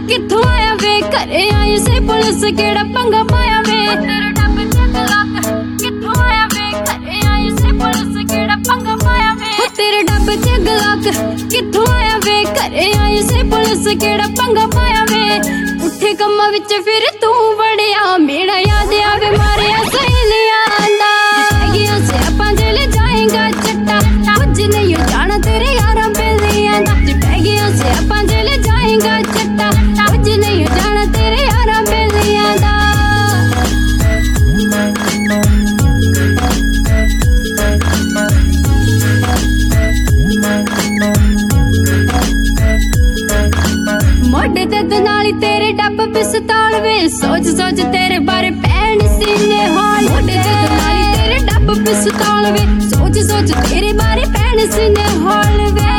किथों आया वे घरे आई से पुलिस केड़ा पंगा पाया वे तेरे डब च गलाक किथों आया वे घरे आई से पुलिस केड़ा पंगा पाया वे तेरे डब च गलाक किथों आया वे घरे आई से पुलिस केड़ा पंगा पाया वे उठे कम्मा विच फिर तू बड़िया मेरा याद आवे मारे सहेलियां दा गया से अपन जेल जाएगा चट्टा कुछ नहीं जाना तेरे यारां बेलियां दा पै गया से अपन जेल जाएगा चट्टा कुछ नहीं जाना तेरे यारां बेलियां दा मोटे ते दनाली तेरे डब पिस्तौल वे सोच सोच तेरे बारे पैन सीने हॉल मोटे ते दनाली तेरे डब पिस्तौल वे सोच सोच तेरे बारे पैन सीने हॉल वे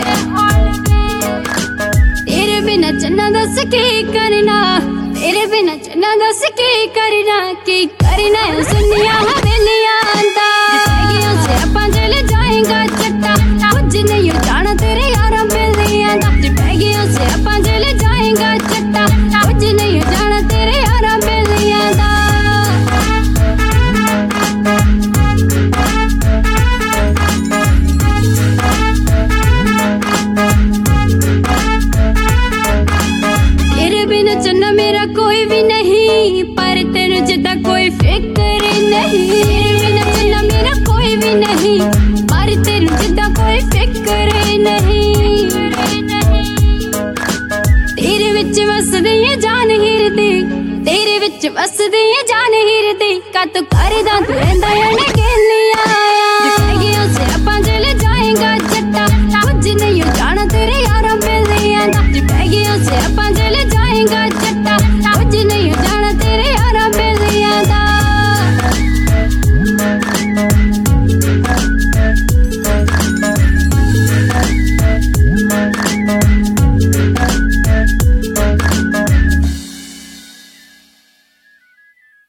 तेरे बिना चन्ना दस की करना तेरे बिना चन्ना दस की करना सुनिया हवेलियां दा गया से अपन जेल जाएगा चट्टा कुछ नहीं जाना तेरे यारां बेलियां दा पै गया से अपन जेल जाएगा चट्टा कुछ नहीं जाना तेरे यारां बेलियां दा तेरे बिना चन्ना मेरा कोई भी नहीं पर तेरे जिदा कोई फिक्र नहीं तेरे बिना चन्ना मेरा कोई भी नहीं पर तेरे जिदा कोई फिक्र नहीं तेरे विच वसदी है जान हिरदी तेरे विच वसदी है जान हिरदी का तू करदा तू रहिंदा